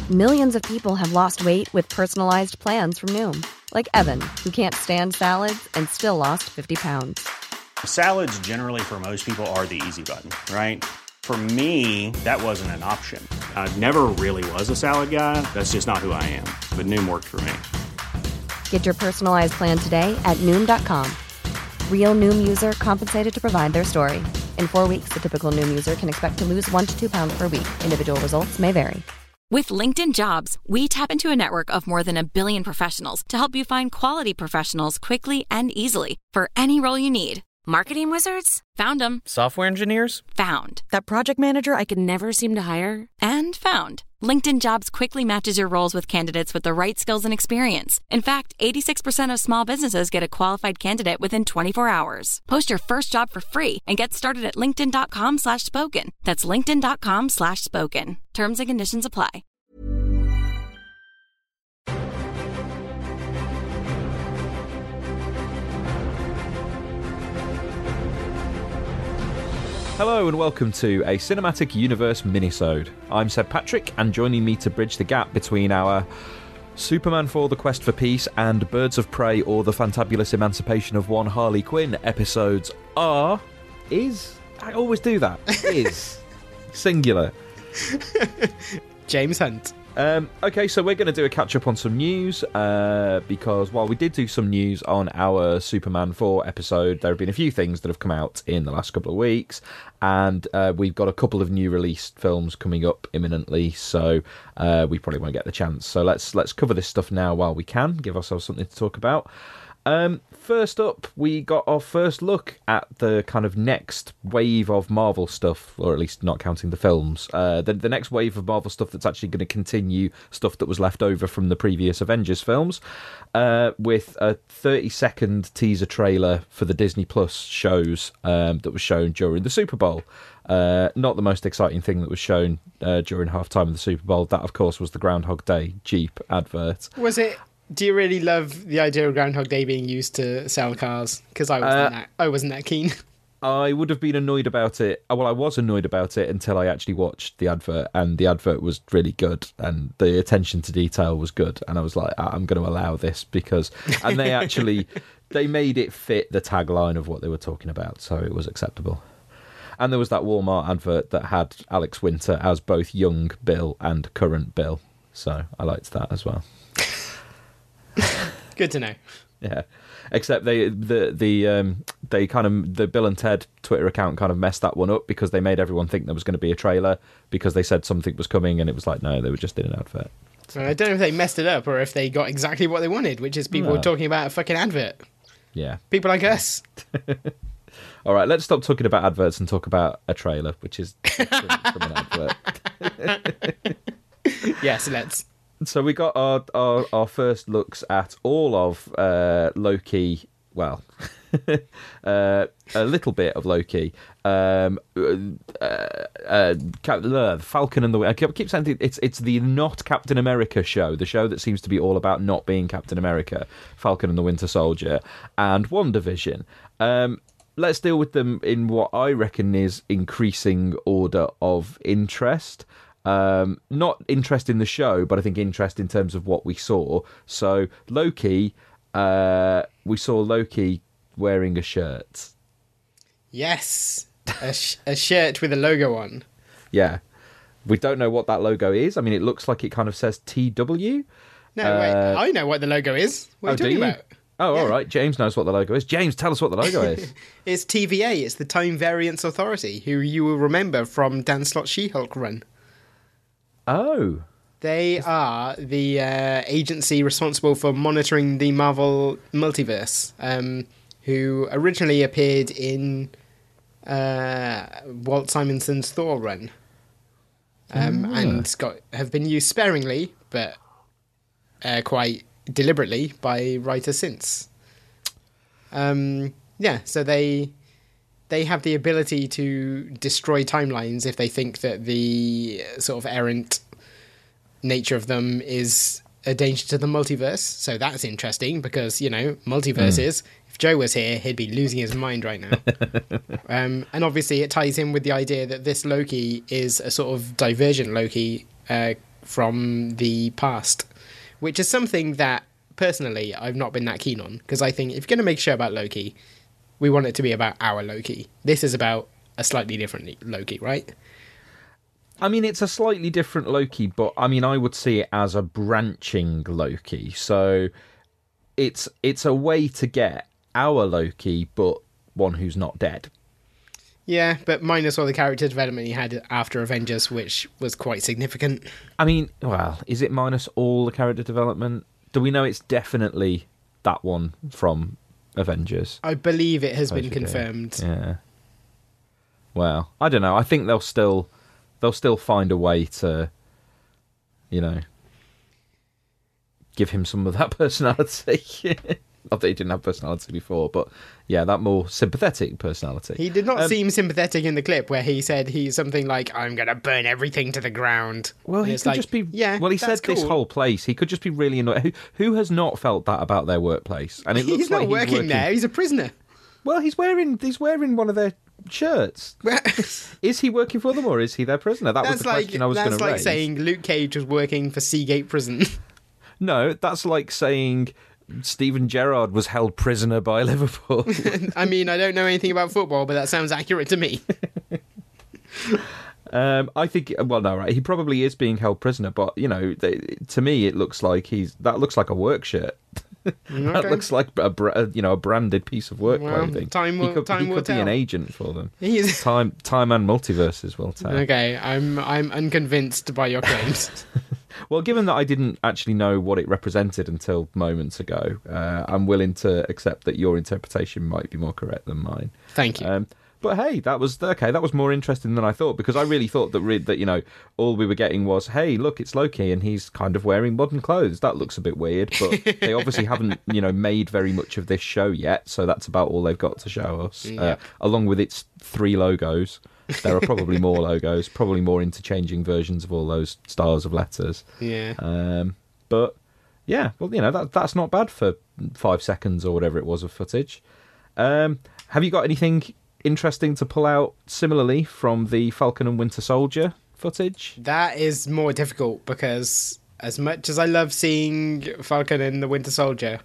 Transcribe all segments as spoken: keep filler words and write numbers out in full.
Millions of people have lost weight with personalized plans from Noom. Like Evan, who can't stand salads and still lost fifty pounds. Salads generally for most people are the easy button, right? For me, that wasn't an option. I never really was a salad guy. That's just not who I am. But Noom worked for me. Get your personalized plan today at Noom dot com. Real Noom user compensated to provide their story. In four weeks, the typical Noom user can expect to lose one to two pounds per week. Individual results may vary. With LinkedIn Jobs, we tap into a network of more than a billion professionals to help you find quality professionals quickly and easily for any role you need. Marketing wizards? Found them. Software engineers? Found. That project manager I could never seem to hire? And found. LinkedIn Jobs quickly matches your roles with candidates with the right skills and experience. In fact, eighty-six percent of small businesses get a qualified candidate within twenty-four hours. Post your first job for free and get started at linkedin.com slash spoken. That's linkedin.com slash spoken. Terms and conditions apply. Hello and welcome to a Cinematic Universe minisode. I'm Seb Patrick, and joining me to bridge the gap between our Superman four The Quest for Peace and Birds of Prey or The Fantabulous Emancipation of One Harley Quinn episodes are... is... I always do that. Is. Singular. James Hunt. Um, okay, so we're going to do a catch-up on some news, uh, because while we did do some news on our Superman four episode, there have been a few things that have come out in the last couple of weeks, and uh, we've got a couple of new released films coming up imminently, so uh, we probably won't get the chance. So let's let's cover this stuff now while we can, give ourselves something to talk about. Um, first up, we got our first look at the kind of next wave of Marvel stuff, or at least not counting the films. Uh, the, the next wave of Marvel stuff that's actually going to continue stuff that was left over from the previous Avengers films, uh, with a thirty-second teaser trailer for the Disney Plus shows um, that was shown during the Super Bowl. Uh, not the most exciting thing that was shown uh, during halftime of the Super Bowl. That, of course, was the Groundhog Day Jeep advert. Was it... Do you really love the idea of Groundhog Day being used to sell cars? Because I wasn't Uh, that I wasn't that keen. I would have been annoyed about it. Well, I was annoyed about it until I actually watched the advert, and the advert was really good, and the attention to detail was good, and I was like, I'm going to allow this because... And they actually, they made it fit the tagline of what they were talking about, so it was acceptable. And there was that Walmart advert that had Alex Winter as both young Bill and current Bill, so I liked that as well. Good to know. Yeah, except they the the um they kind of the Bill and Ted Twitter account kind of messed that one up because they made everyone think there was going to be a trailer because they said something was coming, and it was like, no, they were just in an advert. So I don't know if they messed it up or if they got exactly what they wanted, which is people No. talking about a fucking advert. Yeah, People like us. all right, let's stop talking about adverts and talk about a trailer, which is different from an advert. Yes, let's. So we got our, our, our first looks at all of uh, Loki, well, uh, a little bit of Loki, um, uh, uh, Cap- uh, Falcon and the... I keep saying it's, it's the not Captain America show, the show that seems to be all about not being Captain America, Falcon and the Winter Soldier, and WandaVision. Um, let's deal with them in what I reckon is increasing order of interest. Um, not interest in the show, but I think interest in terms of what we saw. So Loki, uh, we saw Loki wearing a shirt. Yes. A, sh- a shirt with a logo on. Yeah. We don't know what that logo is. I mean, it looks like it kind of says T W. No, Uh, wait. I know what the logo is. What are oh, you do talking you? about? Oh, Yeah. all right. James knows what the logo is. James, tell us what the logo is. It's T V A. It's the Time Variance Authority, who you will remember from Dan Slott's She-Hulk run. Oh. They are the uh, agency responsible for monitoring the Marvel multiverse, um, who originally appeared in uh, Walt Simonson's Thor run, um, Ah. and got have been used sparingly, but uh, quite deliberately by writers since. Um, yeah, so they they have the ability to destroy timelines if they think that the sort of errant nature of them is a danger to the multiverse. So that's interesting because, you know, multiverses, mm. if Joe was here, he'd be losing his mind right now. um, and obviously it ties in with the idea that this Loki is a sort of divergent Loki, uh, from the past, which is something that, personally, I've not been that keen on, because I think if you're going to make a show about Loki, we want it to be about our Loki. This is about a slightly different Loki, right? I mean, it's a slightly different Loki, but I mean, I would see it as a branching Loki. So it's it's a way to get our Loki, but one who's not dead. Yeah, but minus all the character development he had after Avengers, which was quite significant. I mean, well, is it minus all the character development? Do we know it's definitely that one from Avengers? I believe it has Suppose been we do. confirmed. Yeah. Well, I don't know. I think they'll still they'll still find a way to, you know, give him some of that personality. Not that he didn't have personality before, but yeah, that more sympathetic personality. He did not Um, seem sympathetic in the clip where he said he's something like, I'm going to burn everything to the ground. Well, And he it's could like, just be. yeah, Well, he that's said this cool. whole place. He could just be really annoyed. Who, who has not felt that about their workplace? And it looks He's like not working, he's working there. He's a prisoner. Well, he's wearing he's wearing one of their shirts. Is he working for them or is he their prisoner? That was That's the like question I was going that's to like raise. saying Luke Cage was working for Seagate Prison. No, that's like saying Steven Gerrard was held prisoner by Liverpool. I mean, I don't know anything about football, but that sounds accurate to me. um, I think. Well, no, right. He probably is being held prisoner, but you know, they, to me, it looks like he's that looks like a work shirt. That Okay. looks like a bra- you know a branded piece of work Well, clothing. time he will- could, time he will could be tell. an agent for them. He is- Time, time, and multiverses will tell. Okay, I'm I'm unconvinced by your claims. Well, given that I didn't actually know what it represented until moments ago, uh, I'm willing to accept that your interpretation might be more correct than mine. Thank you. Um, but hey, that was okay. That was more interesting than I thought, because I really thought that re- that you know all we were getting was, hey, look, it's Loki and he's kind of wearing modern clothes. That looks a bit weird, but they obviously haven't you know made very much of this show yet, so that's about all they've got to show us. Uh, Yeah. along with its three logos, there are probably more logos, probably more interchanging versions of all those stars of letters. yeah. Um, but yeah, well, you know that that's not bad for five seconds or whatever it was of footage. Um, have you got anything interesting to pull out similarly from the Falcon and Winter Soldier footage? That is more difficult because as much as I love seeing Falcon and the Winter Soldier,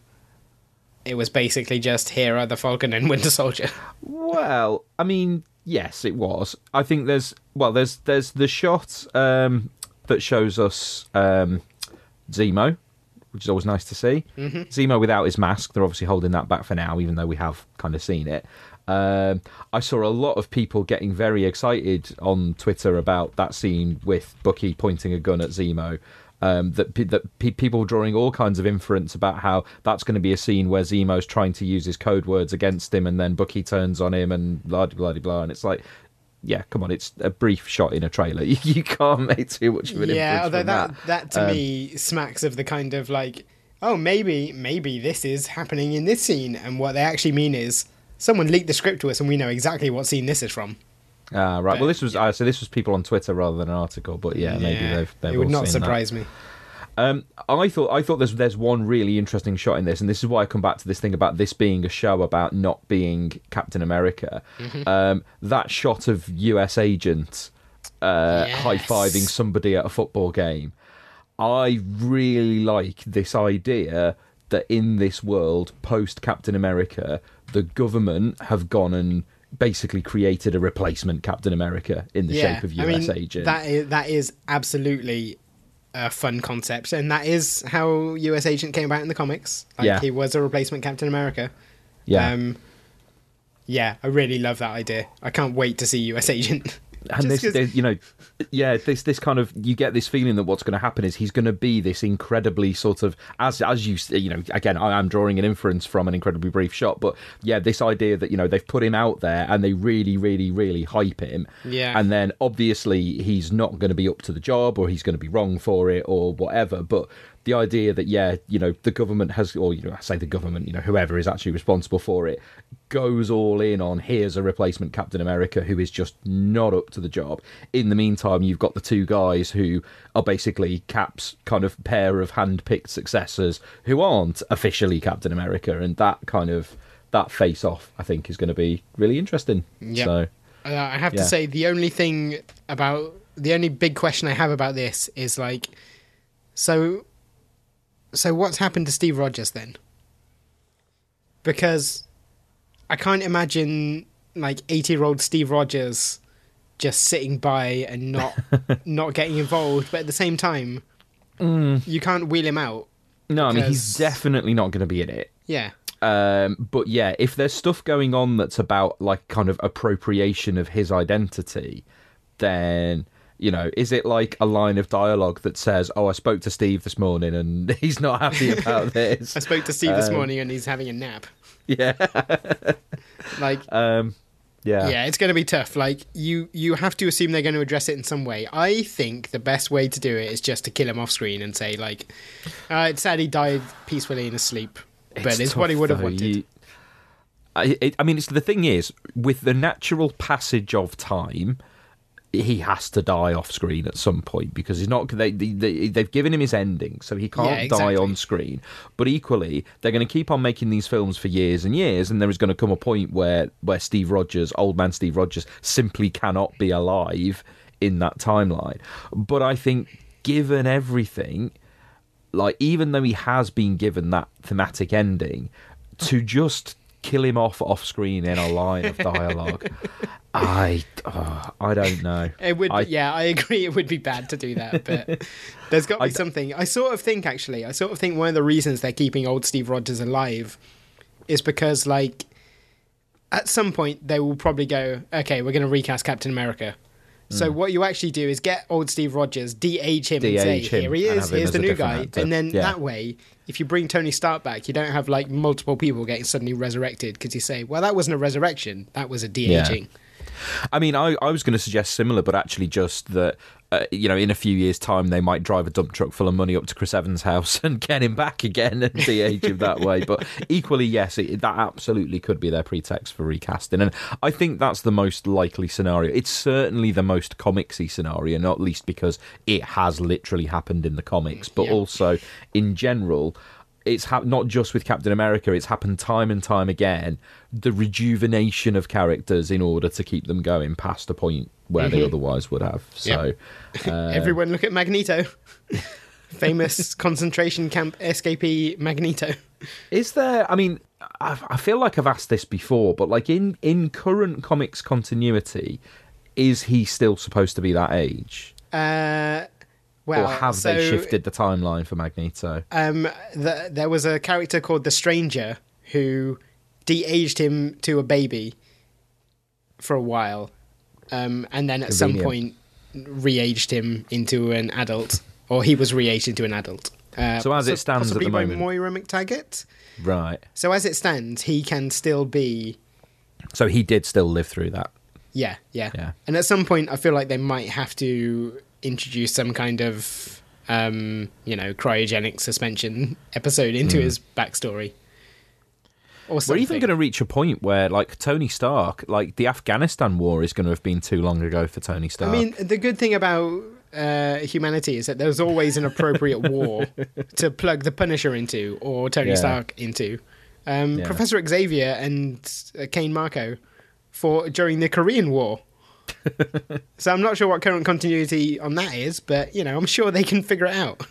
it was basically just here are the Falcon and Winter Soldier. Well, I mean, yes, it was. I think there's well, there's there's the shot um, that shows us um, Zemo, which is always nice to see. Mm-hmm. Zemo without his mask. They're obviously holding that back for now, even though we have kind of seen it. Um, I saw a lot of people getting very excited on Twitter about that scene with Bucky pointing a gun at Zemo. Um, that pe- that pe- people drawing all kinds of inference about how that's going to be a scene where Zemo's trying to use his code words against him, and then Bucky turns on him, and blah blah blah blah. And it's like, yeah, come on, it's a brief shot in a trailer. You, you can't make too much of an Yeah, inference although from that, that. that to Um, me smacks of the kind of like, oh, maybe maybe this is happening in this scene, and what they actually mean is someone leaked the script to us, and we know exactly what scene this is from. Ah, right. But, well, this was uh, so this was people on Twitter rather than an article, but yeah, maybe Yeah, they've they've it would all not seen that. surprise me. Um, I thought I thought there's there's one really interesting shot in this, and this is why I come back to this thing about this being a show about not being Captain America. Mm-hmm. Um, that shot of U S agent uh, Yes. high fiving somebody at a football game. I really like this idea that in this world post Captain America, the government have gone and basically created a replacement Captain America in the shape of U S I mean, agent. That is, that is absolutely a fun concept, and that is how U S Agent came about in the comics. Like, Yeah. he was a replacement Captain America. yeah. Um, yeah, I really love that idea. I can't wait to see U S Agent. And Just this, 'cause- this, you know, yeah, this this kind of you get this feeling that what's going to happen is he's going to be this incredibly sort of as as you you know again I am drawing an inference from an incredibly brief shot, but yeah, this idea that you know they've put him out there and they really really really hype him, Yeah. and then obviously he's not going to be up to the job or he's going to be wrong for it or whatever, but the idea that yeah you know the government has, or you know I say the government, you know whoever is actually responsible for it, goes all in on here's a replacement Captain America who is just not up to the job. In the meantime, you've got the two guys who are basically Cap's kind of pair of hand-picked successors who aren't officially Captain America, and that kind of that face-off I think is going to be really interesting. Yep. So Uh, I have Yeah. to say, the only thing about the only big question I have about this is like, so, so what's happened to Steve Rogers then? Because I can't imagine like eighty-year-old Steve Rogers just sitting by and not not getting involved, but at the same time, mm. you can't wheel him out. No, because... I mean he's definitely not going to be in it. Yeah. Um, but yeah, if there's stuff going on that's about like kind of appropriation of his identity, then, you know, is it like a line of dialogue that says, oh, I spoke to Steve this morning and he's not happy about this? I spoke to Steve um, this morning and he's having a nap. Yeah. like, um, yeah. Yeah, it's going to be tough. Like, you, you have to assume they're going to address it in some way. I think the best way to do it is just to kill him off screen and say, like, uh, it's sad he died peacefully in his sleep. But it's, it's what he would have wanted. You, I, it, I mean, it's the thing is, with the natural passage of time, he has to die off screen at some point because he's not. They, they they've given him his ending, so he can't yeah, exactly. die on screen. But equally, they're going to keep on making these films for years and years, and there is going to come a point where where Steve Rogers, old man Steve Rogers, simply cannot be alive in that timeline. But I think, given everything. Like, even though he has been given that thematic ending, to just kill him off off screen in a line of dialogue, I, oh, I don't know. It would, I, yeah, I agree. It would be bad to do that, but there's got to be I, something. I sort of think, actually, I sort of think one of the reasons they're keeping old Steve Rogers alive is because, like, at some point they will probably go, okay, we're going to recast Captain America. So mm. what you actually do is get old Steve Rogers, de-age him de-age and say, him here he is, here's the new guy. Actor. And then yeah. that way, if you bring Tony Stark back, you don't have like multiple people getting suddenly resurrected because you say, well, that wasn't a resurrection, that was a de-aging. Yeah. I mean, I, I was going to suggest similar, but actually just that, uh, you know, in a few years' time, they might drive a dump truck full of money up to Chris Evans' house and get him back again and de-age him that way. But equally, yes, it, that absolutely could be their pretext for recasting. And I think that's the most likely scenario. It's certainly the most comicsy scenario, not least because it has literally happened in the comics, but yeah. also in general... It's ha- not just with Captain America, it's happened time and time again, the rejuvenation of characters in order to keep them going past a point where mm-hmm. they otherwise would have. So, yep. uh, Everyone look at Magneto. Famous concentration camp escapee Magneto. Is there, I mean, I, I feel like I've asked this before, but like in, in current comics continuity, is he still supposed to be that age? Uh... Well, or have so, they shifted the timeline for Magneto? Um, the, there was a character called the Stranger who de-aged him to a baby for a while, um, and then at Convenient. some point re-aged him into an adult, or he was re-aged into an adult. Uh, so as it stands at the moment, by Moira McTaggart. Right. So as it stands, he can still be. So he did still live through that. Yeah, yeah, yeah. And at some point, I feel like they might have to introduce some kind of, um, you know, cryogenic suspension episode into mm. his backstory. Or something. We're even going to reach a point where, like, Tony Stark, like, the Afghanistan war is going to have been too long ago for Tony Stark. I mean, the good thing about uh, humanity is that there's always an appropriate war to plug the Punisher into or Tony yeah. Stark into. Um, yeah. Professor Xavier and uh, Kane Marco fought during the Korean War. So I'm not sure what current continuity on that is, but, you know, I'm sure they can figure it out.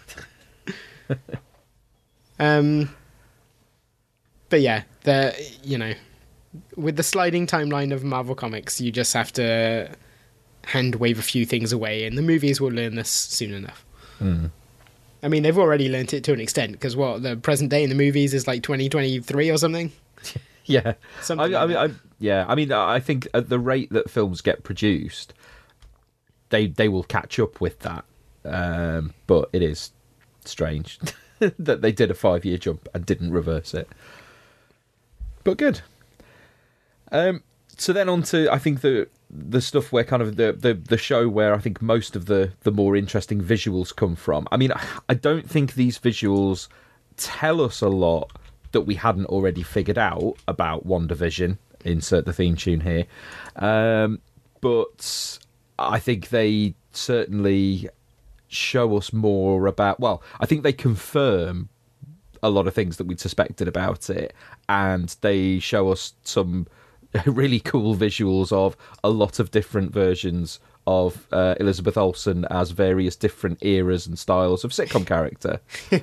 um, but yeah, the you know, with the sliding timeline of Marvel Comics, you just have to hand wave a few things away, and the movies will learn this soon enough. Mm. I mean, they've already learnt it to an extent, because what, the present day in the movies is like twenty twenty-three or something? Yeah, Something I, like I mean, I, yeah. I mean, I think at the rate that films get produced, they they will catch up with that. Um, but it is strange that they did a five year jump and didn't reverse it. But good. Um, so then on to I think the the stuff where kind of the, the the show where I think most of the the more interesting visuals come from. I mean, I don't think these visuals tell us a lot that we hadn't already figured out about WandaVision. Insert the theme tune here. Um, but I think they certainly show us more about... Well, I think they confirm a lot of things that we'd suspected about it, and they show us some really cool visuals of a lot of different versions of uh, Elizabeth Olsen as various different eras and styles of sitcom character.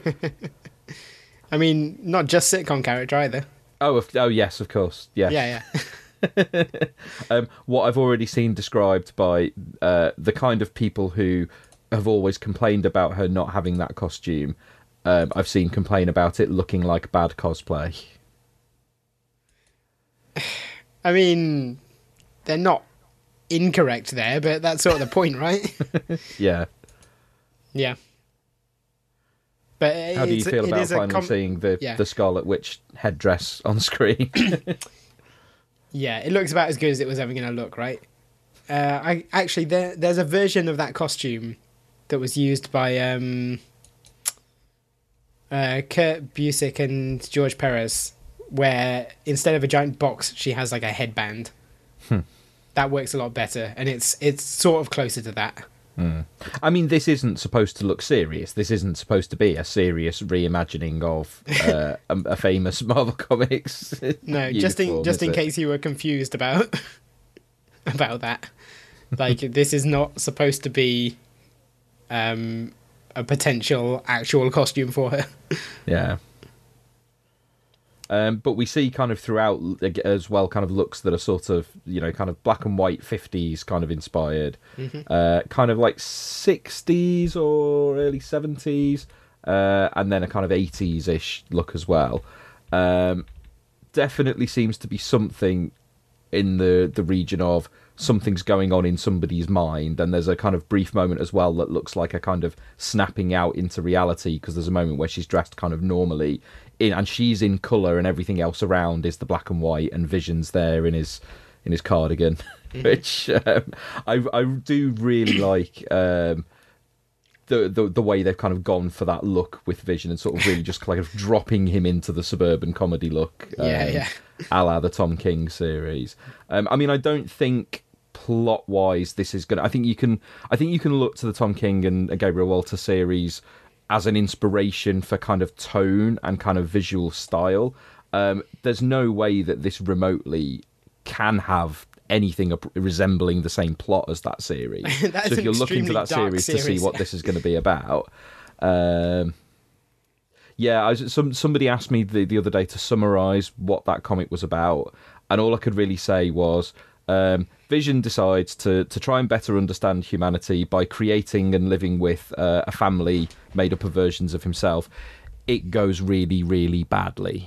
I mean, not just sitcom character either. Oh, of, oh yes, of course. Yes. Yeah, yeah. um, what I've already seen described by uh, the kind of people who have always complained about her not having that costume, um, I've seen complain about it looking like bad cosplay. I mean, they're not incorrect there, but that's sort of the point, right? Yeah. Yeah. But How do you feel about finally com- seeing the, yeah. the Scarlet Witch headdress on screen? Yeah, it looks about as good as it was ever going to look, right? Uh, I actually there there's a version of that costume that was used by um, uh, Kurt Busiek and George Perez, where instead of a giant box, she has like a headband. Hmm. That works a lot better, and it's it's sort of closer to that. Mm. I mean, this isn't supposed to look serious. This isn't supposed to be a serious reimagining of uh, a, a famous Marvel Comics. No, uniform, just in just in it? case you were confused about about that. Like, this is not supposed to be um, a potential actual costume for her. Yeah. Um, but we see kind of throughout as well kind of looks that are sort of, you know, kind of black and white fifties kind of inspired. Mm-hmm. Uh, kind of like sixties or early seventies. Uh, and then a kind of eighties-ish look as well. Um, definitely seems to be something in the, the region of something's going on in somebody's mind. And there's a kind of brief moment as well that looks like a kind of snapping out into reality, because there's a moment where she's dressed kind of normally. In, and she's in colour, and everything else around is the black and white, and Vision's there in his in his cardigan, mm-hmm. which um, I I do really like um, the, the the way they've kind of gone for that look with Vision, and sort of really just kind of dropping him into the suburban comedy look, um, yeah, yeah, a la the Tom King series. Um, I mean, I don't think plot wise this is gonna. I think you can. I think you can look to the Tom King and Gabriel Walter series as an inspiration for kind of tone and kind of visual style. Um, there's no way that this remotely can have anything resembling the same plot as that series. That So if you're looking for that series, series to see what this is going to be about, um, yeah, I was, some somebody asked me the, the other day to summarise what that comic was about, and all I could really say was, Um, Vision decides to, to try and better understand humanity by creating and living with uh, a family made up of versions of himself. It goes really, really badly.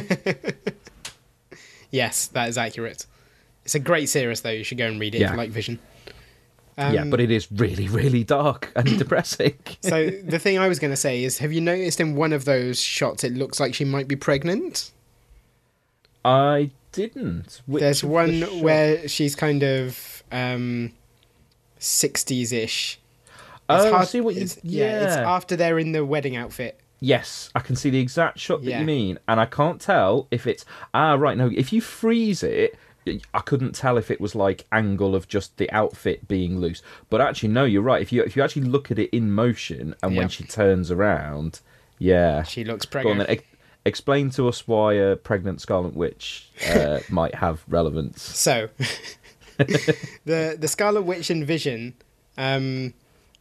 Yes, that is accurate. It's a great series, though. You should go and read it Yeah. if you like Vision. Um, yeah, but it is really, really dark and depressing. So the thing I was going to say is, have you noticed in one of those shots it looks like she might be pregnant? I didn't. Which There's of one the shot- where she's kind of um, sixties-ish. Oh, I hard- see what you... it's- yeah, it's yeah. after they're in the wedding outfit. Yes, I can see the exact shot that Yeah. you mean, and I can't tell if it's... Ah, right, no, if you freeze it, I couldn't tell if it was like angle of just the outfit being loose. But actually, no, you're right. If you if you actually look at it in motion, and Yeah. when she turns around, yeah. She looks Go on pregnant. then. Ex- explain to us why a pregnant Scarlet Witch uh, might have relevance. So, the the Scarlet Witch and Vision, um,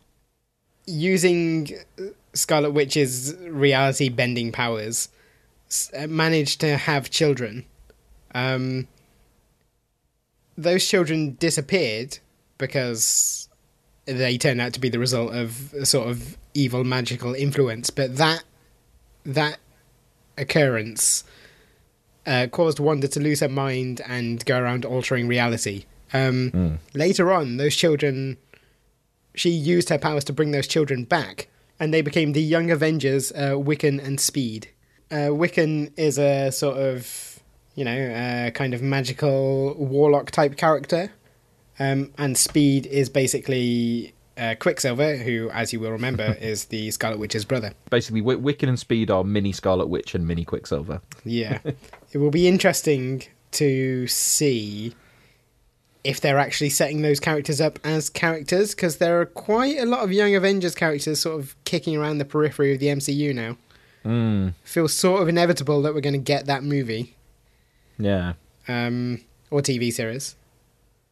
using Scarlet Witch's reality bending powers, s- uh, managed to have children. Um, those children disappeared because they turned out to be the result of a sort of evil magical influence. But that that occurrence uh, caused Wanda to lose her mind and go around altering reality. Um, Mm. Later on, those children, she used her powers to bring those children back, and they became the Young Avengers, uh, Wiccan and Speed. Uh, Wiccan is a sort of, you know, uh, kind of magical warlock type character, um, and Speed is basically uh, Quicksilver, who, as you will remember, is the Scarlet Witch's brother. Basically, Wick- Wiccan and Speed are mini Scarlet Witch and mini Quicksilver. Yeah. It will be interesting to see if they're actually setting those characters up as characters, because there are quite a lot of Young Avengers characters sort of kicking around the periphery of the M C U now. Mm. Feels sort of inevitable that we're going to get that movie, Yeah. um, or T V series.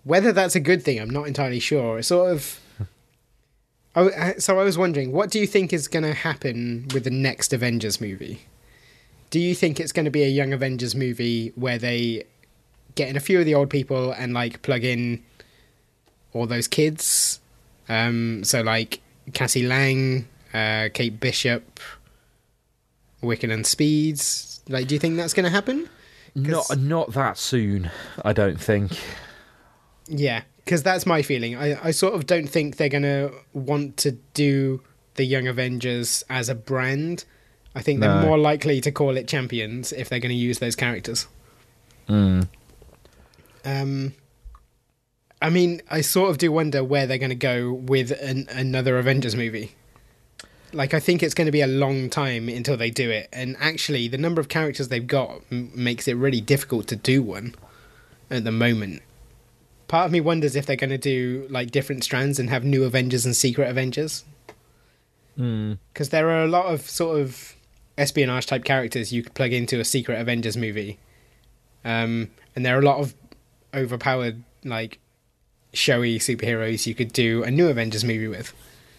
whether that's a good thing, I'm not entirely sure. It's sort of. I, so I was wondering, what do you think is going to happen with the next Avengers movie? Do you think it's going to be a Young Avengers movie where they get in a few of the old people and like plug in all those kids? Um, so like Cassie Lang, uh, Kate Bishop, Wiccan and Speeds. Like, do you think that's going to happen? Not not that soon, I don't think. Yeah, because that's my feeling. I, I sort of don't think they're going to want to do the Young Avengers as a brand. I think they're No. more likely to call it Champions if they're going to use those characters. Mm. Um, I mean, I sort of do wonder where they're going to go with an, another Avengers movie. Like, I think it's going to be a long time until they do it. And actually, the number of characters they've got m- makes it really difficult to do one at the moment. Part of me wonders if they're going to do, like, different strands and have new Avengers and Secret Avengers. Because there are a lot of sort of espionage-type characters you could plug into a Secret Avengers movie. Um, and there are a lot of overpowered, like, showy superheroes you could do a new Avengers movie with.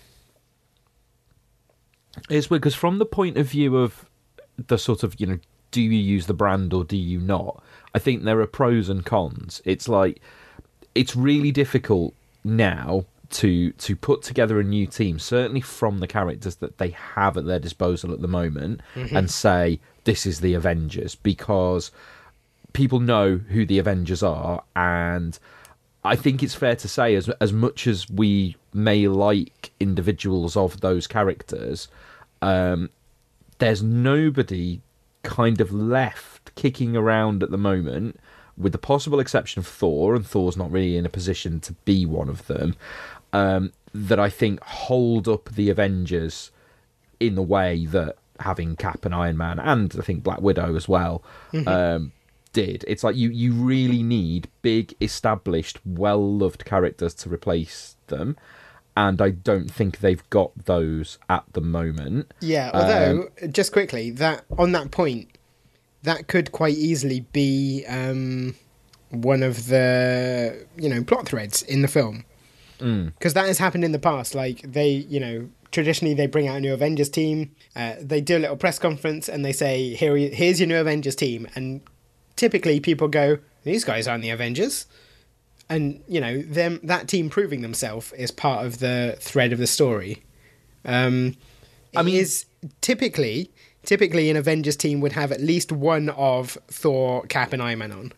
It's weird because from the point of view of the sort of, you know, do you use the brand or do you not? I think there are pros and cons. It's like, it's really difficult now to to put together a new team, certainly from the characters that they have at their disposal at the moment, mm-hmm. and say, this is the Avengers, because people know who the Avengers are, and I think it's fair to say, as as much as we may like individuals of those characters, um, there's nobody kind of left kicking around at the moment, with the possible exception of Thor, and Thor's not really in a position to be one of them, um, that I think hold up the Avengers in the way that having Cap and Iron Man, and I think Black Widow as well, mm-hmm. um, did. It's like you, you really need big, established, well-loved characters to replace them, and I don't think they've got those at the moment. Yeah, although, um, just quickly, that on that point, that could quite easily be um, one of the, you know, plot threads in the film. Because mm. that has happened in the past. Like, they, you know, traditionally they bring out a new Avengers team, uh, they do a little press conference, and they say, Here, here's your new Avengers team, and typically people go, these guys aren't the Avengers. And, you know, them that team proving themselves is part of the thread of the story. Um, I mean, is typically, typically an Avengers team would have at least one of Thor, Cap, and Iron Man on.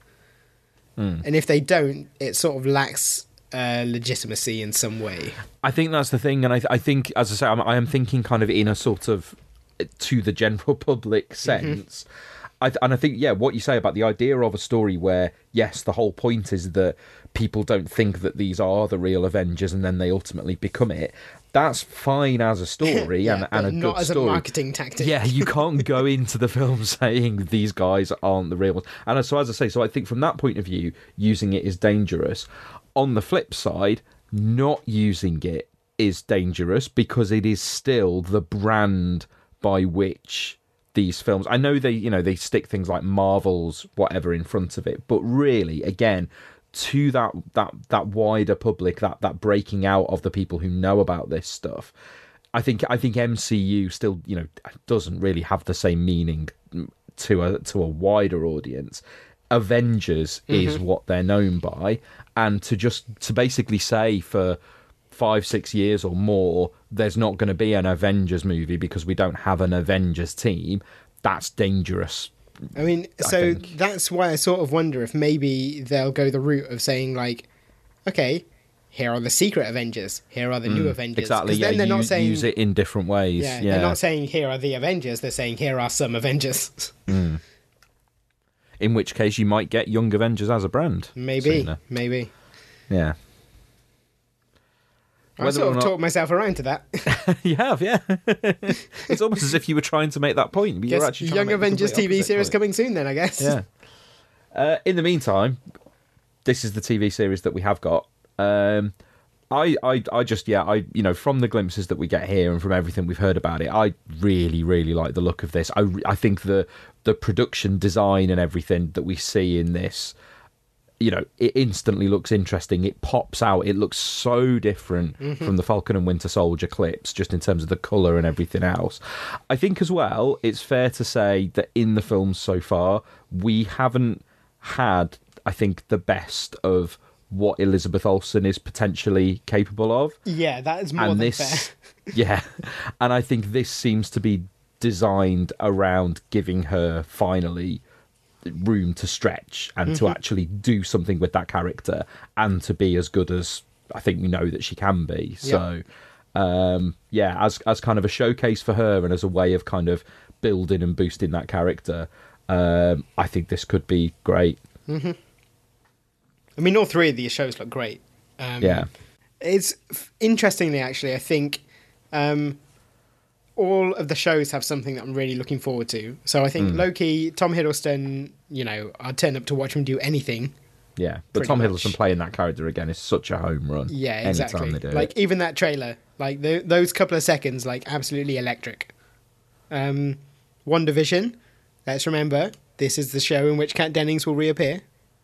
Mm. And if they don't, it sort of lacks uh, legitimacy in some way. I think that's the thing. And I, th- I think, as I say, I'm, I am thinking kind of in a sort of to the general public sense. Mm-hmm. I th- and I think, yeah, what you say about the idea of a story where, yes, the whole point is that people don't think that these are the real Avengers and then they ultimately become it. That's fine as a story yeah, and, and a not good as story. A marketing tactic. Yeah, you can't go into the film saying these guys aren't the real ones. And so, as I say, so I think from that point of view, using it is dangerous. On the flip side, not using it is dangerous because it is still the brand by which these films, I know they, you know, they stick things like Marvel's whatever in front of it, but really, again, to that that that wider public, that that breaking out of the people who know about this stuff, I think I think M C U still, you know, doesn't really have the same meaning to a to a wider audience. Avengers mm-hmm. is what they're known by, and to just to basically say for five, six years or more, there's not going to be an Avengers movie because we don't have an Avengers team, that's dangerous. I mean, I so think. That's why I sort of wonder if maybe they'll go the route of saying, like, okay, here are the secret Avengers, here are the mm, new Avengers. Exactly, yeah, then they're you, not saying, use it in different ways. Yeah, yeah, they're not saying, here are the Avengers, they're saying, here are some Avengers. Mm. In which case, you might get Young Avengers as a brand. Maybe, sooner. maybe. Yeah. I sort of not... talked myself around to that. You have, yeah. It's almost as if you were trying to make that point, but you're actually trying Young to make Avengers T V series point. coming soon then, I guess. Yeah. Uh, in the meantime, this is the T V series that we have got. Um, I, I, I just, yeah, I, you know, from the glimpses that we get here and from everything we've heard about it, I really, really like the look of this. I, I think the the production design and everything that we see in this you know, it instantly looks interesting. It pops out. It looks so different mm-hmm. from the Falcon and Winter Soldier clips, just in terms of the colour and everything else. I think as well, it's fair to say that in the films so far, we haven't had, I think, the best of what Elizabeth Olsen is potentially capable of. Yeah, that is more and than this, fair. Yeah, and I think this seems to be designed around giving her finally room to stretch and mm-hmm. to actually do something with that character and to be as good as I think we know that she can be. So, yeah, um, yeah as as kind of a showcase for her and as a way of kind of building and boosting that character, um, I think this could be great. Mm-hmm. I mean, all three of these shows look great. Um, yeah. It's interestingly, actually, I think um, all of the shows have something that I'm really looking forward to. So I think mm. Loki, Tom Hiddleston, you know, I'd turn up to watch him do anything. Yeah, but Tom much. Hiddleston playing that character again is such a home run. Yeah, exactly. Anytime they do like it. Even that trailer, like the, those couple of seconds, like absolutely electric. Um, WandaVision, let's remember, this is the show in which Kat Dennings will reappear.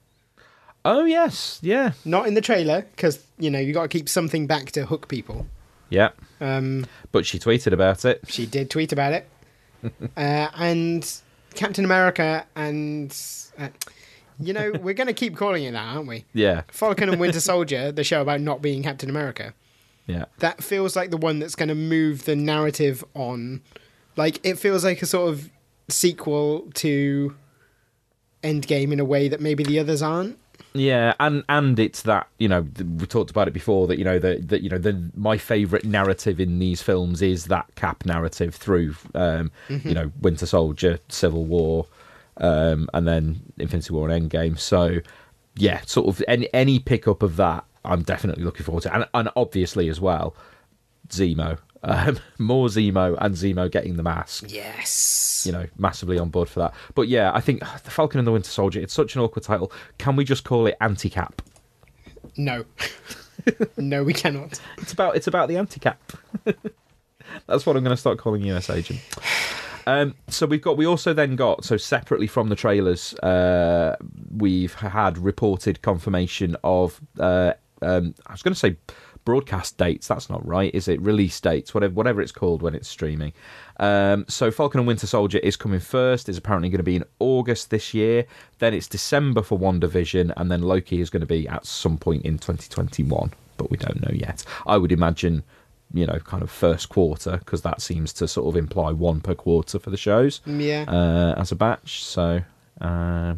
Oh yes, yeah. Not in the trailer because you know you got to keep something back to hook people. Yeah. Um, but she tweeted about it. She did tweet about it. uh, and Captain America and uh, you know we're going to keep calling it that, aren't we? Yeah. Falcon and Winter Soldier, the show about not being Captain America. Yeah. That feels like the one that's going to move the narrative on. Like it feels like a sort of sequel to Endgame in a way that maybe the others aren't. Yeah, and and it's that, you know, we talked about it before, that, you know, that, that you know, the my favourite narrative in these films is that Cap narrative through, um, mm-hmm. you know, Winter Soldier, Civil War, um, and then Infinity War and Endgame. So, yeah, sort of any, any pickup of that, I'm definitely looking forward to. And, and obviously as well, Zemo. Um, more Zemo and Zemo getting the mask. Yes. You know, massively on board for that. But yeah, I think The Falcon and the Winter Soldier, it's such an awkward title. Can we just call it Anti-Cap? No. No, we cannot. It's about it's about the anti-cap. That's what I'm going to start calling U S Agent. Um, so we've got, we also then got, so separately from the trailers, uh, we've had reported confirmation of, uh, um, I was going to say broadcast dates. That's not right, is it? Release dates, whatever whatever it's called when it's streaming. Um, so Falcon and Winter Soldier is coming first. It's apparently going to be in August this year. Then it's December for WandaVision, and then Loki is going to be at some point in twenty twenty-one, but we don't know yet. I would imagine, you know, kind of first quarter, because that seems to sort of imply one per quarter for the shows. Yeah. Uh, as a batch. So, uh,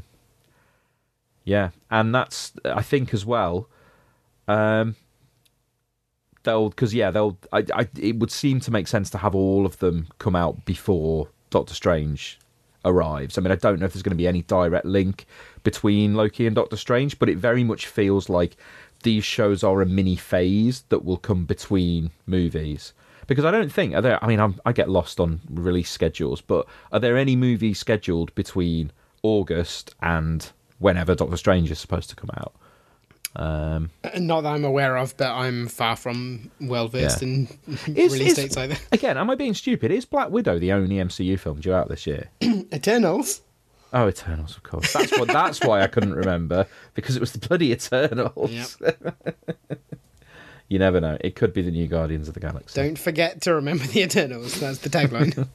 yeah, and that's, I think as well. Um, They'll, because yeah, they'll. I, I, it would seem to make sense to have all of them come out before Doctor Strange arrives. I mean, I don't know if there's going to be any direct link between Loki and Doctor Strange, but it very much feels like these shows are a mini phase that will come between movies. Because I don't think are there. I mean, I'm, I get lost on release schedules, but are there any movies scheduled between August and whenever Doctor Strange is supposed to come out? Um, Not that I'm aware of, but I'm far from well versed yeah. in is, release is, dates either. Again, am I being stupid? Is Black Widow the only M C U film due out this year? Eternals. Oh, Eternals, of course. That's what. That's why I couldn't remember, because it was the bloody Eternals. Yep. You never know. It could be the new Guardians of the Galaxy. Don't forget to remember the Eternals. That's the tagline.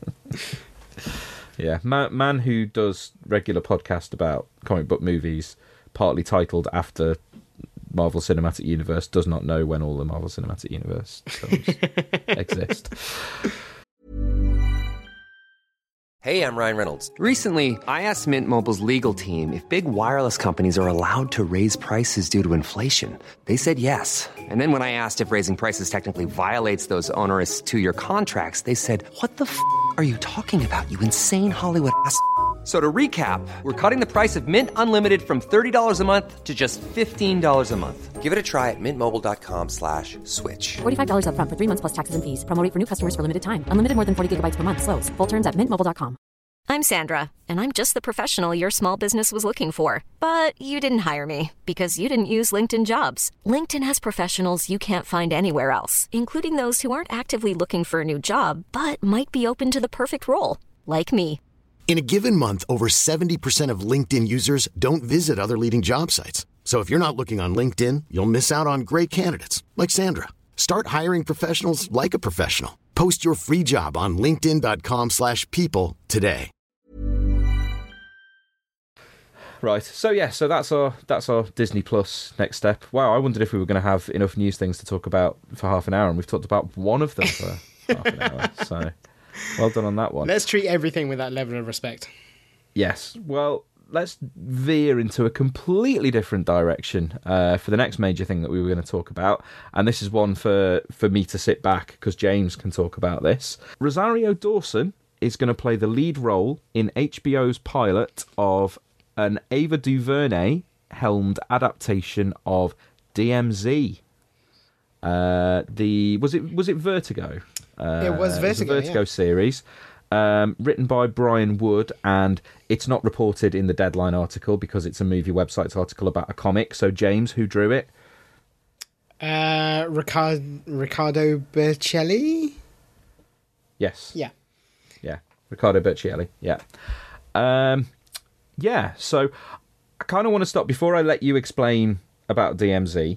Yeah, man, man who does regular podcast about comic book movies, partly titled after Marvel Cinematic Universe, does not know when all the Marvel Cinematic Universe films exist. Hey, I'm Ryan Reynolds. Recently, I asked Mint Mobile's legal team if big wireless companies are allowed to raise prices due to inflation. They said yes. And then when I asked if raising prices technically violates those onerous two-year contracts, they said, "What the f*** are you talking about, you insane Hollywood ass f- So to recap, we're cutting the price of Mint Unlimited from thirty dollars a month to just fifteen dollars a month. Give it a try at mintmobile.com slash switch. forty-five dollars up front for three months plus taxes and fees. Promo rate for new customers for limited time. Unlimited more than forty gigabytes per month. Slows full terms at mint mobile dot com. I'm Sandra, and I'm just the professional your small business was looking for. But you didn't hire me because you didn't use LinkedIn Jobs. LinkedIn has professionals you can't find anywhere else, including those who aren't actively looking for a new job, but might be open to the perfect role, like me. In a given month, over seventy percent of LinkedIn users don't visit other leading job sites. So if you're not looking on LinkedIn, you'll miss out on great candidates like Sandra. Start hiring professionals like a professional. Post your free job on linkedin dot com slash people today. Right, so yeah, so that's our that's our Disney Plus next step. Wow, I wondered if we were going to have enough news things to talk about for half an hour, and we've talked about one of them for half an hour. So, well done on that one. Let's treat everything with that level of respect. Yes, well, let's veer into a completely different direction uh, for the next major thing that we were going to talk about, and this is one for for me to sit back because James can talk about this. Rosario Dawson is going to play the lead role in H B O's pilot of an Ava DuVernay helmed adaptation of D M Z. Uh, the was it was it Vertigo? Uh, it was Vertigo. It was a Vertigo yeah. series, um, written by Brian Wood, and it's not reported in the Deadline article because it's a movie website's article about a comic. So, James, who drew it? Uh, Ricard, Riccardo Bercelli. Yes. Yeah. Yeah, Riccardo Bercelli. Yeah. Um. Yeah, so I kind of want to stop before I let you explain about D M Z.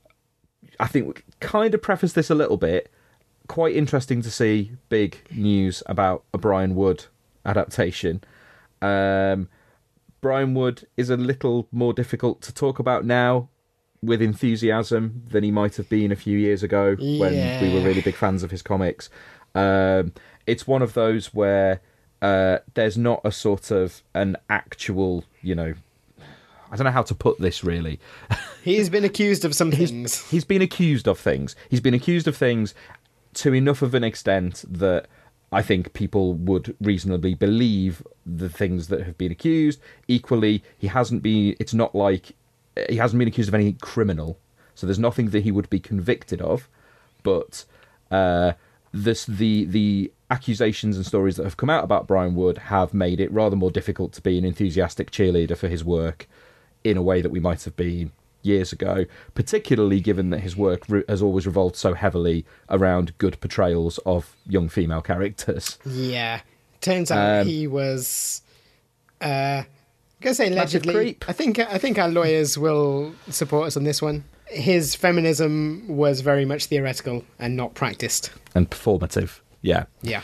I think we kind of preface this a little bit. Quite interesting to see big news about a Brian Wood adaptation. Um, Brian Wood is a little more difficult to talk about now with enthusiasm than he might have been a few years ago when yeah. we were really big fans of his comics. Um, it's one of those where Uh, there's not a sort of an actual, you know, I don't know how to put this really. He's been accused of some he's, things. He's been accused of things. He's been accused of things to enough of an extent that I think people would reasonably believe the things that have been accused. Equally, he hasn't been, it's not like, he hasn't been accused of anything criminal. So there's nothing that he would be convicted of. But uh, this, the the accusations and stories that have come out about Brian Wood have made it rather more difficult to be an enthusiastic cheerleader for his work in a way that we might have been years ago, particularly given that his work re- has always revolved so heavily around good portrayals of young female characters. Yeah. Turns out Um, he was, uh, I'm going to say Massive allegedly. creep. I think, I think our lawyers will support us on this one. His feminism was very much theoretical and not practiced. And performative. Yeah. Yeah.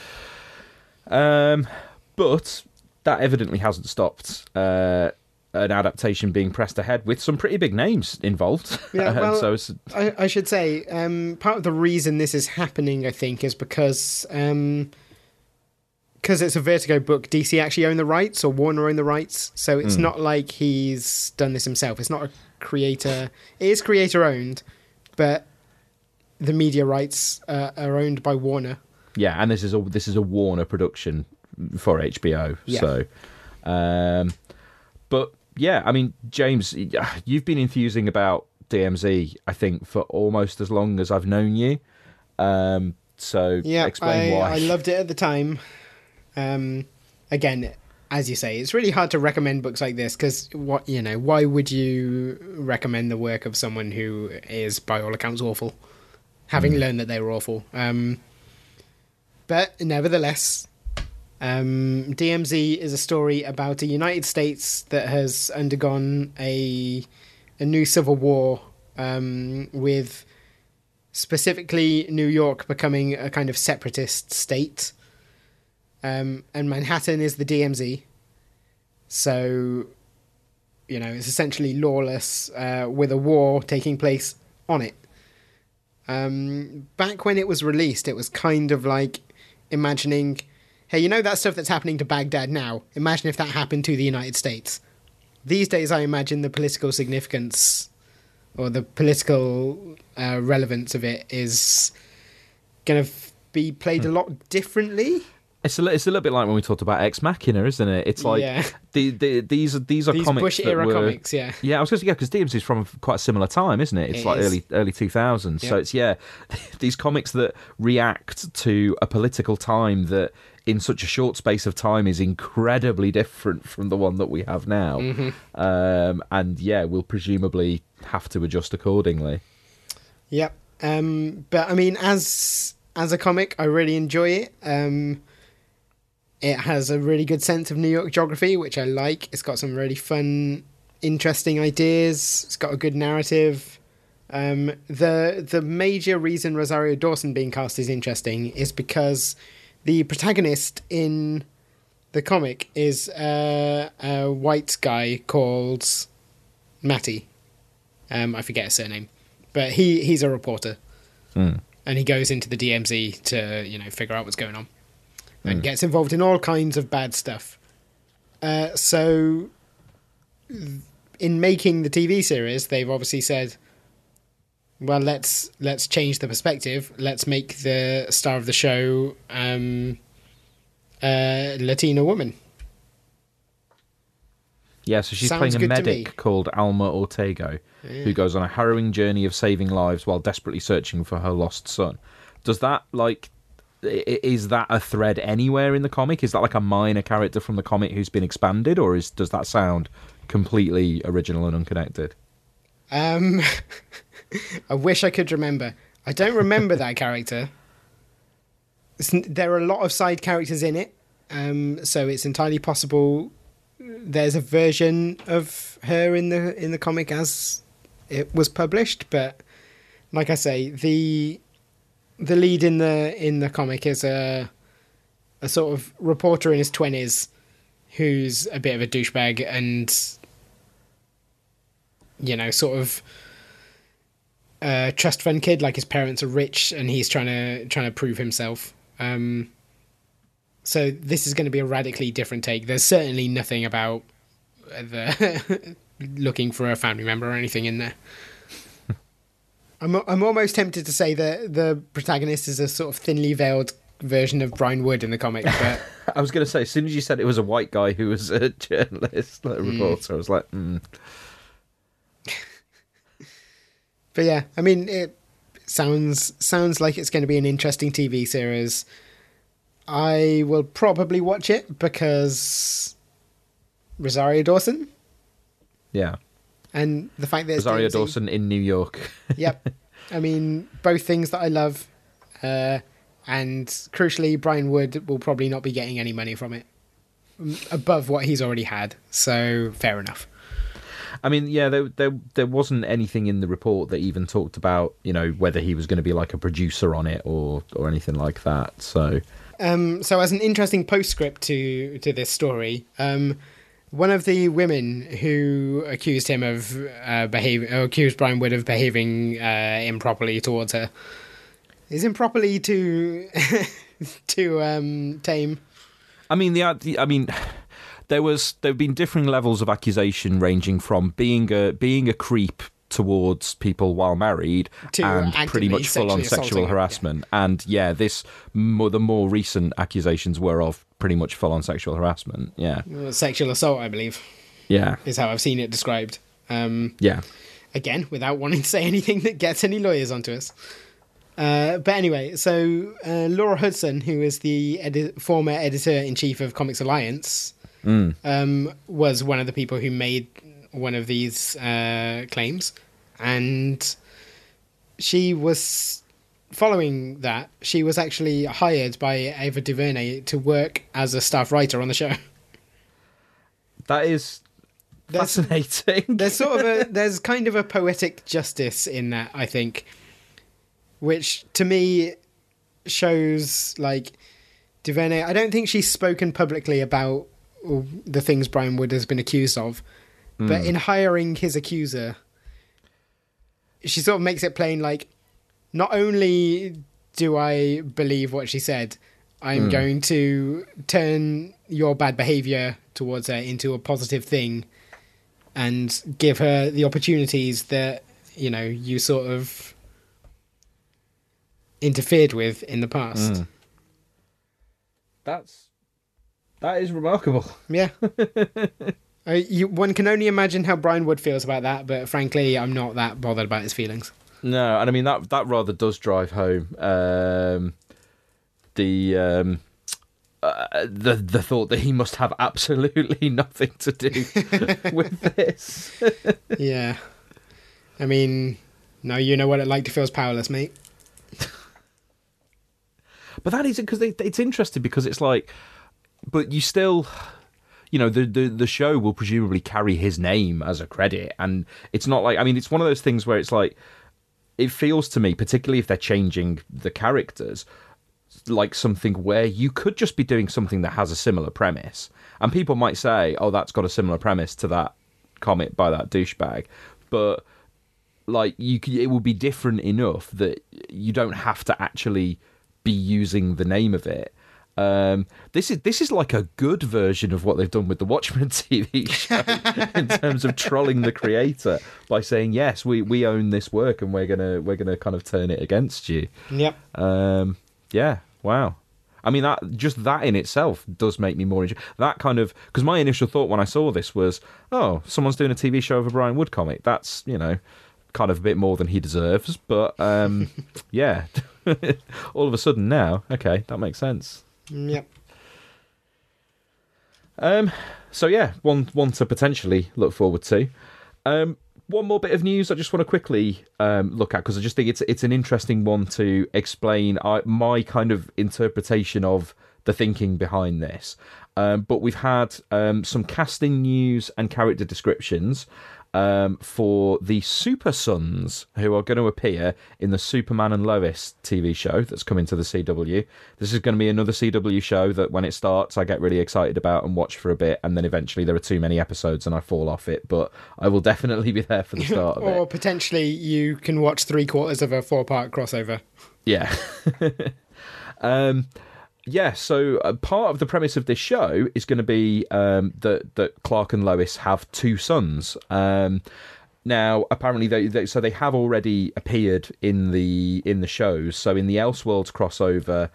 Um, but that evidently hasn't stopped uh, an adaptation being pressed ahead with some pretty big names involved. Yeah, well, so it's, I, I should say, um, part of the reason this is happening, I think, is because um, because it's a Vertigo book, D C actually own the rights, or Warner own the rights, so it's Mm. not like he's done this himself. It's not a creator. It is creator-owned, but the media rights uh, are owned by Warner. yeah, and this is a this is a Warner production for H B O. Yeah. So, um, but yeah, I mean, James, you've been enthusing about D M Z, I think, for almost as long as I've known you. Um, so Yeah, explain I, why. I loved it at the time. Um, again, as you say, it's really hard to recommend books like this because what you know, why would you recommend the work of someone who is, by all accounts, awful? Having Mm. learned that they were awful, um, but nevertheless, um, D M Z is a story about a United States that has undergone a a new civil war, um, with specifically New York becoming a kind of separatist state. Um, and Manhattan is the D M Z. So, you know, it's essentially lawless, uh, with a war taking place on it. Um, back when it was released, it was kind of like imagining, hey, you know that stuff that's happening to Baghdad now? Imagine if that happened to the United States. These days, I imagine the political significance or the political uh, relevance of it is going to f- be played a lot differently. It's a, li- it's a little bit like when we talked about Ex Machina, isn't it? It's like Yeah. the, the, these are these are These comics Bush that era were, comics, yeah. Yeah, I was going to say, yeah, because D M Z is from quite a similar time, isn't it? It's It like is. early early two thousands. So Yeah. it's, yeah, these comics that react to a political time that in such a short space of time is incredibly different from the one that we have now. Mm-hmm. Um, and yeah, we'll presumably have to adjust accordingly. Yep. Um, but I mean, as as a comic, I really enjoy it. Um, it has a really good sense of New York geography, which I like. It's got some really fun interesting ideas. It's got a good narrative. Um, the the major reason Rosario Dawson being cast is interesting is because the protagonist in the comic is uh, a white guy called Matty. Um, I forget his surname, but he, he's a reporter, mm. and he goes into the D M Z to you know figure out what's going on, and mm. gets involved in all kinds of bad stuff. Uh, so, in making the T V series, they've obviously said, well, let's let's change the perspective. Let's make the star of the show um, a Latina woman. Yeah, so she's Sounds playing a good to me. medic called Alma Ortego, Yeah. who goes on a harrowing journey of saving lives while desperately searching for her lost son. Does that, like, i- is that a thread anywhere in the comic? Is that like a minor character from the comic who's been expanded, or is does that sound completely original and unconnected? Um, I wish I could remember. I don't remember that character. It's, there are a lot of side characters in it, um, so it's entirely possible there's a version of her in the in the comic as it was published. But like I say, the the lead in the in the comic is a a sort of reporter in his twenties who's a bit of a douchebag and, you know, sort of a trust fund kid. Like, his parents are rich and he's trying to trying to prove himself. Um, so this is going to be a radically different take. There's certainly nothing about the looking for a family member or anything in there. I'm I'm almost tempted to say that the protagonist is a sort of thinly veiled version of Brian Wood in the comic, but I was going to say, as soon as you said it was a white guy who was a journalist, like a reporter, mm. I was like, hmm. But yeah, I mean, it sounds sounds like it's going to be an interesting T V series. I will probably watch it because Rosario Dawson. Yeah. And the fact that it's Rosario D M Z. Dawson in New York. Yep. I mean, both things that I love. Uh, and crucially, Brian Wood will probably not be getting any money from it above what he's already had. So fair enough. I mean, yeah, there, there there wasn't anything in the report that even talked about, you know, whether he was going to be like a producer on it or or anything like that. So, um, so as an interesting postscript to to this story, um, one of the women who accused him of uh, behaving, accused Brian Wood of behaving uh, improperly towards her, is improperly too too um, tame. I mean, the I mean. There was there have been differing levels of accusation, ranging from being a being a creep towards people while married to and pretty much full on sexual harassment. Yeah. And yeah, this more, the more recent accusations were of pretty much full on sexual harassment. Yeah, well, sexual assault, I believe. Yeah, is how I've seen it described. Um, yeah, again, without wanting to say anything that gets any lawyers onto us. Uh, but anyway, so uh, Laura Hudson, who is the edi- former editor-in-chief of Comics Alliance, mm. um, was one of the people who made one of these uh, claims. And she was, following that, she was actually hired by Ava DuVernay to work as a staff writer on the show. That is there's, fascinating. There's sort of a, there's kind of a poetic justice in that, I think, which to me shows, like, DuVernay, I don't think she's spoken publicly about the things Brian Wood has been accused of, mm. but in hiring his accuser, she sort of makes it plain, like, not only do I believe what she said, I'm mm. going to turn your bad behaviour towards her into a positive thing and give her the opportunities that, you know, you sort of interfered with in the past. Mm. That's that is remarkable. Yeah. uh, you, one can only imagine how Brian Wood feels about that, but frankly, I'm not that bothered about his feelings. No, and I mean that that rather does drive home um, the um, uh, the the thought that he must have absolutely nothing to do with this. Yeah, I mean, now you know what it's like to feel powerless, mate. But that isn't, because it's interesting because it's like, but you still, you know, the, the the show will presumably carry his name as a credit, and it's not like, I mean, it's one of those things where it's like, it feels to me, particularly if they're changing the characters, like something where you could just be doing something that has a similar premise, and people might say, oh, that's got a similar premise to that comic by that douchebag, but like, you could, it would be different enough that you don't have to actually be using the name of it. Um, this is this is like a good version of what they've done with the Watchmen T V show in terms of trolling the creator by saying, yes, we, we own this work and we're gonna we're gonna kind of turn it against you. Yep. Um, yeah. Wow. I mean, that just that in itself does make me more interested. That kind of, because my initial thought when I saw this was, oh, someone's doing a T V show of a Brian Wood comic. That's, you know, kind of a bit more than he deserves. But um, yeah, all of a sudden now, okay, that makes sense. Yep. Um. So yeah, one one to potentially look forward to. Um. One more bit of news I just want to quickly um, look at, because I just think it's it's an interesting one to explain uh, my kind of interpretation of the thinking behind this. Um, but we've had um, some casting news and character descriptions um, for the Super Sons, who are going to appear in the Superman and Lois T V show that's coming to the C W. This is going to be another C W show that when it starts I get really excited about and watch for a bit, and then eventually there are too many episodes and I fall off it, but I will definitely be there for the start of or it. Or potentially you can watch three quarters of a four-part crossover. Yeah. um... Yeah, so uh, part of the premise of this show is going to be um, that that Clark and Lois have two sons. Um, now, apparently, they, they so they have already appeared in the in the shows. So in the Elseworlds crossover,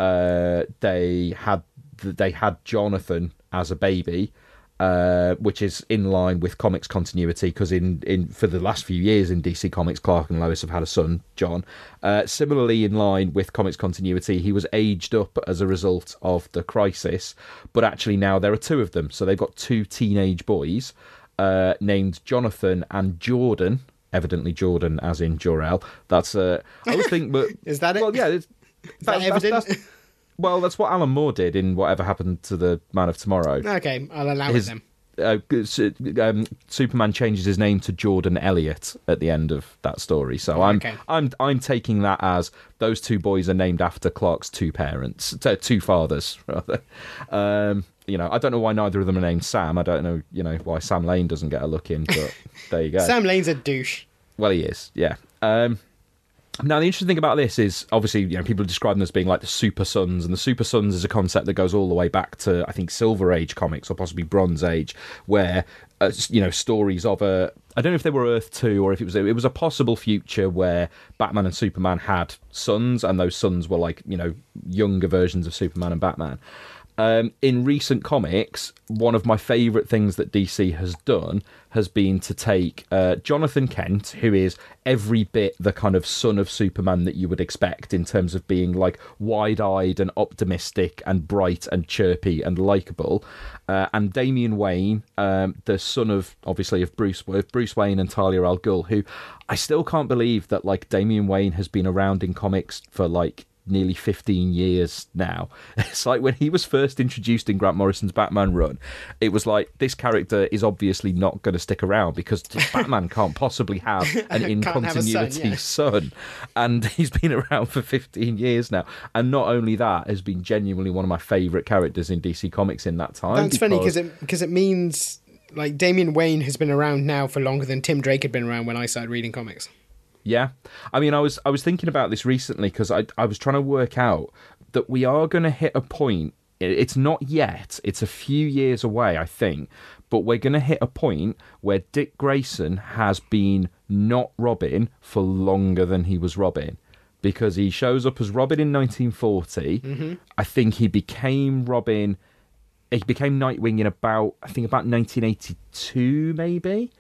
uh, they had they had Jonathan as a baby. Uh, which is in line with comics continuity, because in, in for the last few years in D C Comics, Clark and Lois have had a son, John. Uh, similarly, in line with comics continuity, he was aged up as a result of the Crisis, but actually now there are two of them. So they've got two teenage boys uh, named Jonathan and Jordan, evidently Jordan as in Jor-El. That's, uh, I always think, but... Is that it? Well, yeah. It's, is that that's, evident? That's, that's, Well, that's what Alan Moore did in Whatever Happened to the Man of Tomorrow. Okay, I'll allow his, it then. Uh, um, Superman changes his name to Jordan Elliott at the end of that story. So I'm okay. I'm I'm taking that as those two boys are named after Clark's two parents, two fathers rather. Um, you know, I don't know why neither of them are named Sam. I don't know, you know, why Sam Lane doesn't get a look in, but there you go. Sam Lane's a douche. Well, he is, yeah. Um, Now, the interesting thing about this is, obviously, you know, people describe them as being like the Super Sons, and the Super Sons is a concept that goes all the way back to, I think, Silver Age comics, or possibly Bronze Age, where, uh, you know, stories of a... I don't know if they were Earth two, or if it was it was a possible future where Batman and Superman had sons, and those sons were like, you know, younger versions of Superman and Batman. Um, in recent comics, one of my favourite things that D C has done has been to take uh, Jonathan Kent, who is every bit the kind of son of Superman that you would expect in terms of being like wide-eyed and optimistic and bright and chirpy and likeable, uh, and Damian Wayne, um, the son of, obviously, of Bruce, Bruce Wayne and Talia al Ghul, who I still can't believe that, like, Damian Wayne has been around in comics for, like, nearly fifteen years now. It's like when he was first introduced in Grant Morrison's Batman run, it was like, this character is obviously not going to stick around because Batman can't possibly have an in continuity son, yeah. son. And he's been around for fifteen years now. And not only that, has been genuinely one of my favourite characters in D C Comics in that time. That's because... funny because it, because it means, like, Damian Wayne has been around now for longer than Tim Drake had been around when I started reading comics. Yeah, I mean, I was I was thinking about this recently because I I was trying to work out that we are going to hit a point. It's not yet; it's a few years away, I think. But we're going to hit a point where Dick Grayson has been not Robin for longer than he was Robin, because he shows up as Robin in nineteen forty. Mm-hmm. I think he became Robin. He became Nightwing in about I think about nineteen eighty-two, maybe.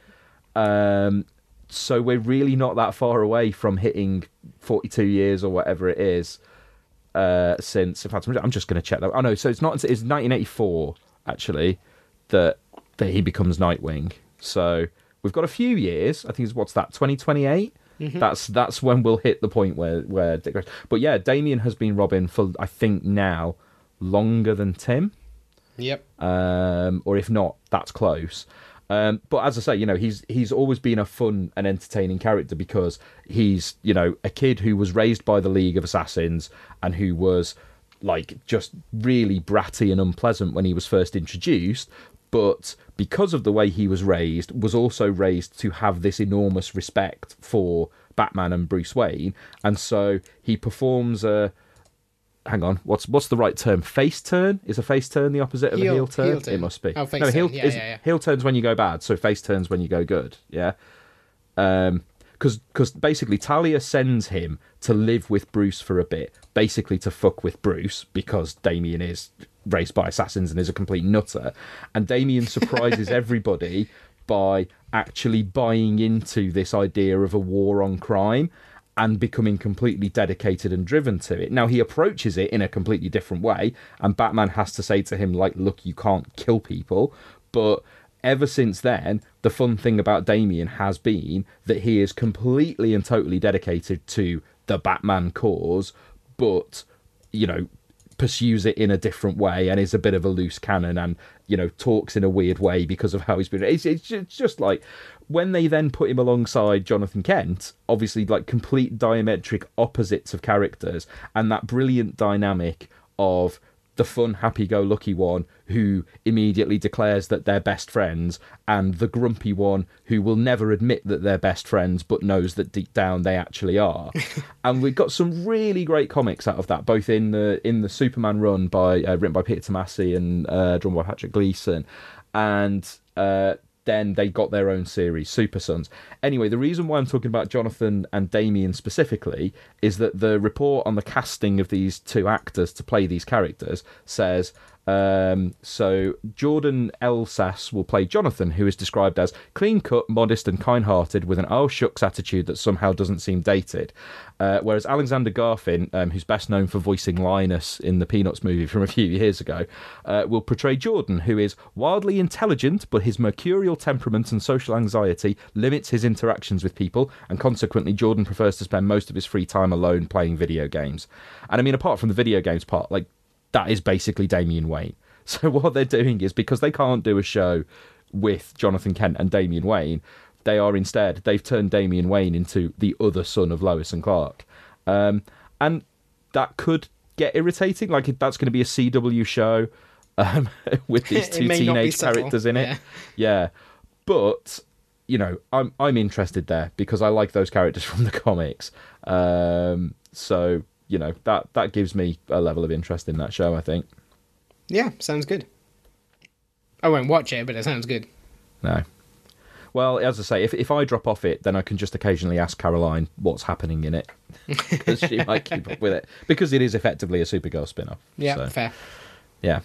Um. So we're really not that far away from hitting forty-two years or whatever it is uh, since. In fact, I'm just going to check that. Oh no, so it's not. It's nineteen eighty-four actually that that he becomes Nightwing. So we've got a few years. I think it's what's that? twenty twenty-eight. Mm-hmm. That's that's when we'll hit the point where where. But yeah, Damian has been Robin for I think now longer than Tim. Yep. Um, or if not, that's close. Um, but as I say, you know, he's he's always been a fun and entertaining character because he's, you know, a kid who was raised by the League of Assassins and who was, like, just really bratty and unpleasant when he was first introduced. But because of the way he was raised, was also raised to have this enormous respect for Batman and Bruce Wayne. And so he performs a... Hang on, what's what's the right term? Face turn? Is a face turn the opposite of Heel, a heel turn? heel turn? It must be. Oh, face no, heel, turn. Yeah, is, yeah, yeah. heel turns when you go bad, so face turns when you go good. Yeah. Um, because because basically Talia sends him to live with Bruce for a bit, basically to fuck with Bruce because Damian is raised by assassins and is a complete nutter, and Damian surprises everybody by actually buying into this idea of a war on crime and becoming completely dedicated and driven to it. Now, he approaches it in a completely different way, and Batman has to say to him, like, look, you can't kill people. But ever since then, the fun thing about Damian has been that he is completely and totally dedicated to the Batman cause, but, you know, pursues it in a different way and is a bit of a loose cannon and, you know, talks in a weird way because of how he's been. It's, it's just like... When they then put him alongside Jonathan Kent, obviously like complete diametric opposites of characters, and that brilliant dynamic of the fun, happy-go-lucky one who immediately declares that they're best friends, and the grumpy one who will never admit that they're best friends but knows that deep down they actually are. And we got some really great comics out of that, both in the in the Superman run by uh, written by Peter Tomasi and uh, drawn by Patrick Gleason, and uh, then they got their own series, Super Sons. Anyway, the reason why I'm talking about Jonathan and Damian specifically is that the report on the casting of these two actors to play these characters says, um, so Jordan Elsas will play Jonathan, who is described as clean-cut, modest and kind-hearted with an oh shucks attitude that somehow doesn't seem dated. Uh, whereas Alexander Garfin, um, who's best known for voicing Linus in the Peanuts movie from a few years ago, uh, will portray Jordan, who is wildly intelligent, but his mercurial temperament and social anxiety limits his interactions with people, and consequently Jordan prefers to spend most of his free time alone playing video games. And I mean, apart from the video games part, like, that is basically Damian Wayne. So what they're doing is, because they can't do a show with Jonathan Kent and Damian Wayne, they are instead, they've turned Damian Wayne into the other son of Lois and Clark. Um, and that could get irritating. Like, if that's going to be a C W show um, with these two teenage characters in it. Yeah. yeah. But, you know, I'm I'm interested there because I like those characters from the comics. Um, so, you know, that, that gives me a level of interest in that show, I think. Yeah, sounds good. I won't watch it, but it sounds good. No. Well, as I say, if if I drop off it, then I can just occasionally ask Caroline what's happening in it, because she might keep up with it, because it is effectively a Supergirl spin-off. Yeah, so, fair. Yeah.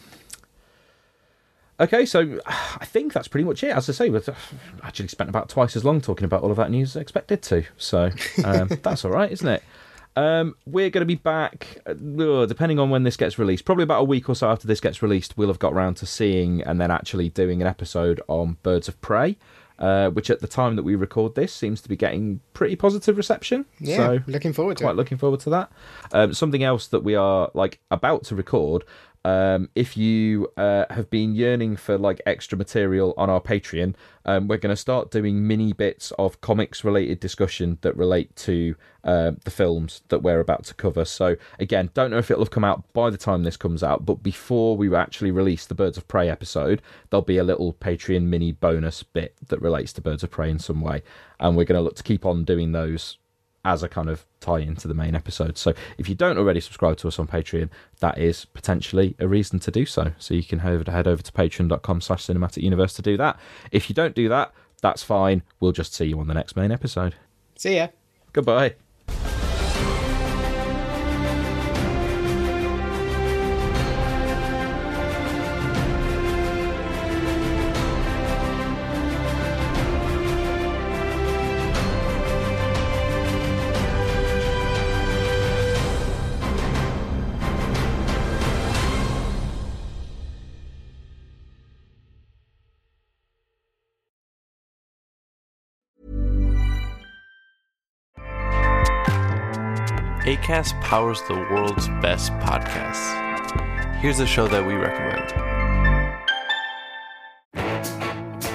Okay, so I think that's pretty much it. As I say, we've actually spent about twice as long talking about all of that news as expected to, so um, that's all right, isn't it? Um, we're going to be back, uh, depending on when this gets released, probably about a week or so after this gets released, we'll have got round to seeing and then actually doing an episode on Birds of Prey, uh, which at the time that we record this seems to be getting pretty positive reception. Yeah, so looking forward to quite it. looking forward to that. Um, something else that we are like about to record. Um, if you uh, have been yearning for like extra material on our Patreon, um, we're going to start doing mini bits of comics related discussion that relate to uh, the films that we're about to cover. So again, don't know if it'll have come out by the time this comes out, but before we actually release the Birds of Prey episode, there'll be a little Patreon mini bonus bit that relates to Birds of Prey in some way. And we're going to look to keep on doing those as a kind of tie-in to the main episode. So if you don't already subscribe to us on Patreon, that is potentially a reason to do so. So you can head over to patreon.com slash cinematic universe to do that. If you don't do that, that's fine. We'll just see you on the next main episode. See ya. Goodbye. Acast powers the world's best podcasts. Here's a show that we recommend.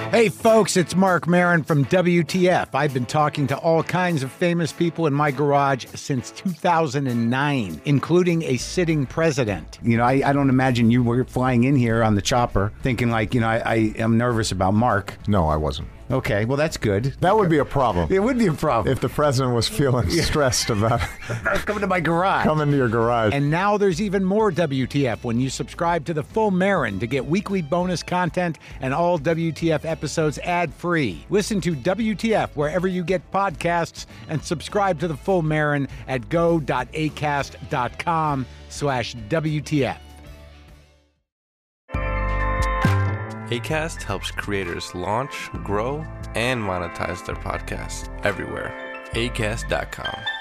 Hey folks, it's Mark Maron from W T F. I've been talking to all kinds of famous people in my garage since two thousand nine, including a sitting president. You know, I, I don't imagine you were flying in here on the chopper thinking like, you know, I, I am nervous about Mark. No, I wasn't. Okay, well, that's good. That would be a problem. It would be a problem. If the president was feeling stressed about coming to my garage. Coming to your garage. And now there's even more W T F when you subscribe to the Full Marin to get weekly bonus content and all W T F episodes ad-free. Listen to W T F wherever you get podcasts and subscribe to the Full Marin at go.acast.com slash WTF. Acast helps creators launch, grow, and monetize their podcasts everywhere. acast dot com.